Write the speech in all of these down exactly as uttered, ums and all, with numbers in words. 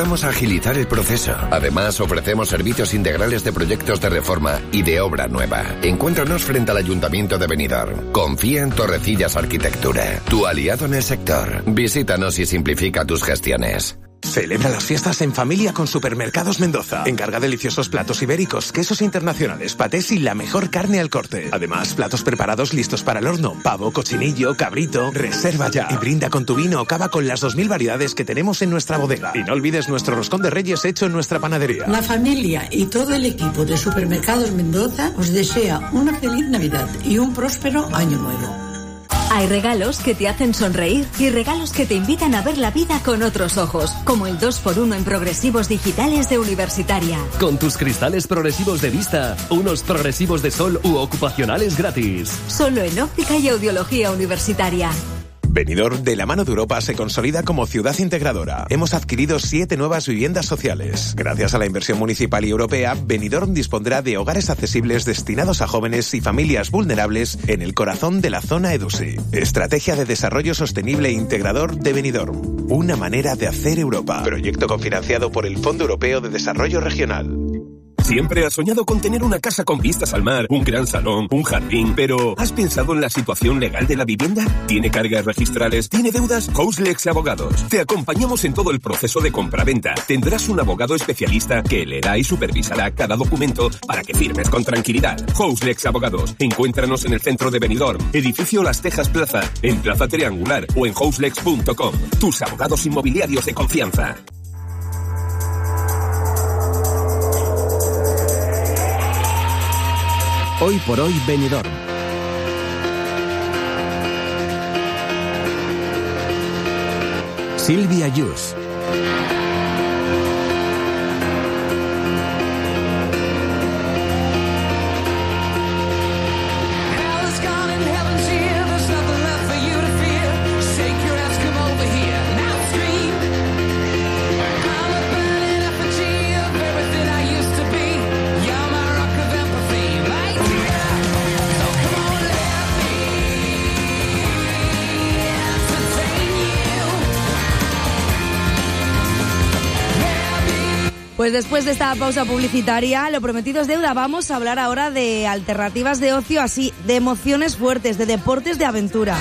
ayudamos a agilizar el proceso. Además, ofrecemos servicios integrales de proyectos de reforma y de obra nueva. Encuéntranos frente al Ayuntamiento de Benidorm. Confía en Torrecillas Arquitectura, tu aliado en el sector. Visítanos y simplifica tus gestiones. Celebra las fiestas en familia con Supermercados Mendoza. Encarga deliciosos platos ibéricos, quesos internacionales, patés y la mejor carne al corte. Además, platos preparados listos para el horno. Pavo, cochinillo, cabrito. Reserva ya y brinda con tu vino o cava con las dos mil variedades que tenemos en nuestra bodega. Y no olvides nuestro roscón de Reyes hecho en nuestra panadería. La familia y todo el equipo de Supermercados Mendoza os desea una feliz Navidad y un próspero año nuevo. Hay regalos que te hacen sonreír y regalos que te invitan a ver la vida con otros ojos, como el dos por uno en progresivos digitales de Universitaria. Con tus cristales progresivos de vista, unos progresivos de sol u ocupacionales gratis. Solo en Óptica y Audiología Universitaria. Benidorm, de la mano de Europa, se consolida como ciudad integradora. Hemos adquirido siete nuevas viviendas sociales. Gracias a la inversión municipal y europea, Benidorm dispondrá de hogares accesibles destinados a jóvenes y familias vulnerables en el corazón de la zona EDUSI. Estrategia de Desarrollo Sostenible e Integrador de Benidorm. Una manera de hacer Europa. Proyecto cofinanciado por el Fondo Europeo de Desarrollo Regional. Siempre has soñado con tener una casa con vistas al mar, un gran salón, un jardín, pero ¿has pensado en la situación legal de la vivienda? ¿Tiene cargas registrales? ¿Tiene deudas? Houselex Abogados. Te acompañamos en todo el proceso de compra-venta. Tendrás un abogado especialista que leerá y supervisará cada documento para que firmes con tranquilidad. Houselex Abogados. Encuéntranos en el centro de Benidorm, edificio Las Tejas Plaza, en Plaza Triangular o en houselex punto com. Tus abogados inmobiliarios de confianza. Hoy por hoy, Benidorm. Silvia Yus. Pues después de esta pausa publicitaria, lo prometido es deuda. Vamos a hablar ahora de alternativas de ocio, así, de emociones fuertes, de deportes de aventura.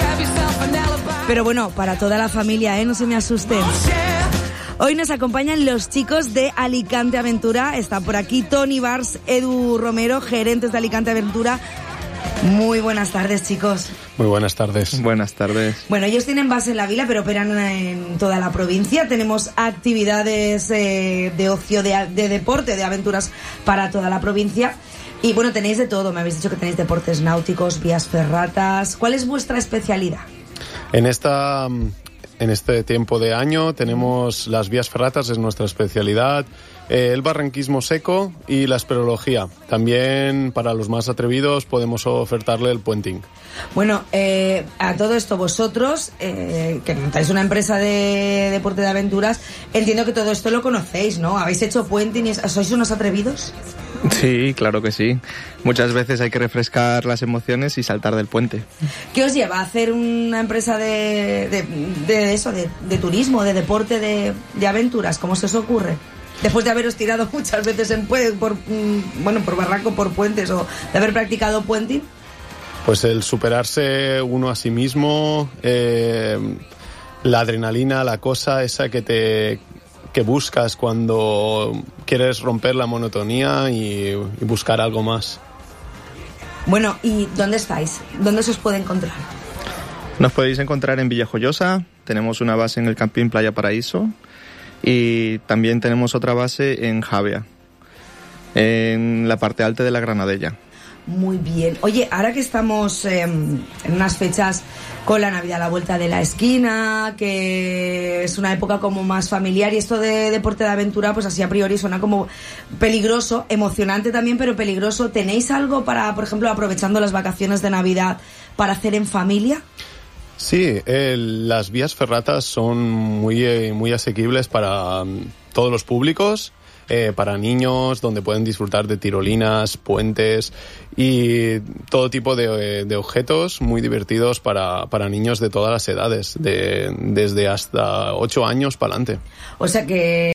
Pero bueno, para toda la familia, ¿eh? No se me asusten. Hoy nos acompañan los chicos de Alicante Aventura. Está por aquí Tony Bars, Edu Romero, gerentes de Alicante Aventura. Muy buenas tardes, chicos. Muy buenas tardes. Buenas tardes. Bueno, ellos tienen base en la vila, pero operan en toda la provincia. Tenemos actividades eh, de ocio, de, de deporte, de aventuras para toda la provincia. Y bueno, tenéis de todo. Me habéis dicho que tenéis deportes náuticos, vías ferratas. ¿Cuál es vuestra especialidad? En esta... En este tiempo de año tenemos las vías ferratas, es nuestra especialidad, eh, el barranquismo seco y la espeleología. También para los más atrevidos podemos ofertarle el puenting. Bueno, eh, a todo esto vosotros, eh, que montáis una empresa de deporte de aventuras, entiendo que todo esto lo conocéis, ¿no? ¿Habéis hecho puenting y sois unos atrevidos? Sí, claro que sí. Muchas veces hay que refrescar las emociones y saltar del puente. ¿Qué os lleva a hacer una empresa de, de, de eso, de, de turismo, de deporte, de, de aventuras? ¿Cómo se os ocurre? Después de haberos tirado muchas veces en por, bueno, por barranco, por puentes, o de haber practicado puenting. Pues el superarse uno a sí mismo, eh, la adrenalina, la cosa esa que te... que buscas cuando quieres romper la monotonía y, y buscar algo más. Bueno, ¿y dónde estáis? ¿Dónde se os puede encontrar? Nos podéis encontrar en Villajoyosa, tenemos una base en el Campín Playa Paraíso y también tenemos otra base en Javea, en la parte alta de la Granadella. Muy bien. Oye, ahora que estamos eh, en unas fechas con la Navidad a la vuelta de la esquina, que es una época como más familiar, y esto de deporte de aventura, pues así a priori suena como peligroso, emocionante también, pero peligroso. ¿Tenéis algo para, por ejemplo, aprovechando las vacaciones de Navidad, para hacer en familia? Sí, eh, las vías ferratas son muy, eh, muy asequibles para um, todos los públicos. Eh, para niños, donde pueden disfrutar de tirolinas, puentes y todo tipo de, de objetos muy divertidos para, para niños de todas las edades, de, desde hasta ocho años para adelante. O sea que